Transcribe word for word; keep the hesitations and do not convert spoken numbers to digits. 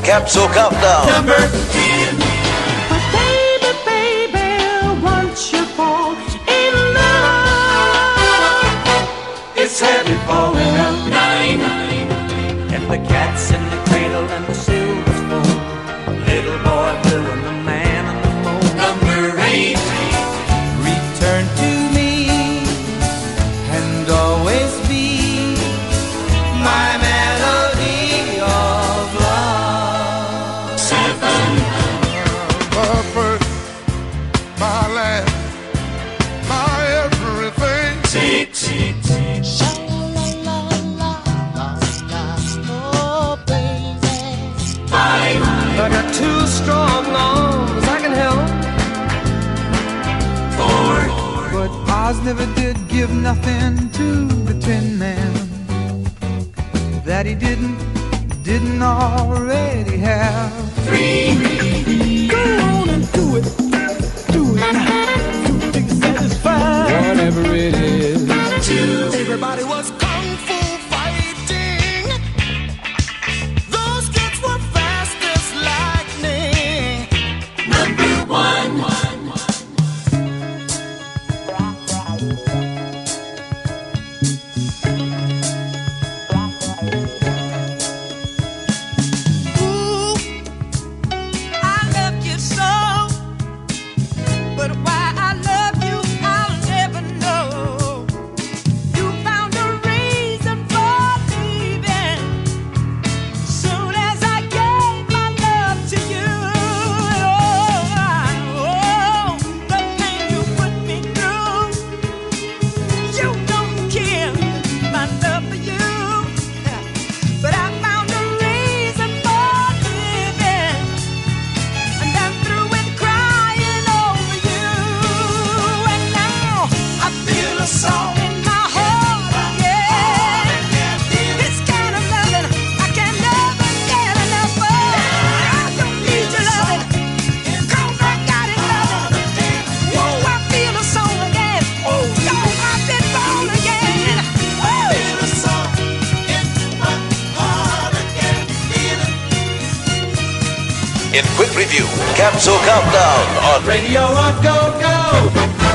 Capsule Countdown. Number ten. But baby, baby, once you fall in love, It's heavy falling out. Nine. And the cat's in the cradle and the silver spoon, little boy blue and the man on the moon. Number eight. Return to me and always be my melody of love. Seven. My first, my last, my everything. Six. Five. I got two strong arms I can help, Four. But Oz never did give nothing to the Tin Man that he didn't, didn't already have. Three. Go on and do it, do it now. Do things satisfied. Whatever it is. Two. Everybody was kung fu fighting. Those kids were fast as lightning. Number one. Ooh, I love you so, but why I love you, I'll never know. You found a reason for leaving soon as I gave my love to you. Oh, the pain you put me through, you don't kill my love for you. But I found a reason for living, and I'm through with crying over you. And now I feel a song in my heart again. This kind of loving I can never get enough of. I don't need your loving, 'cause I got it loving. Whoa, I feel a song again. Oh, yo, I've been born again. Woo! Feel a song in my heart again. Feel it. In quick review, Capsule Countdown on Radio on Go Go.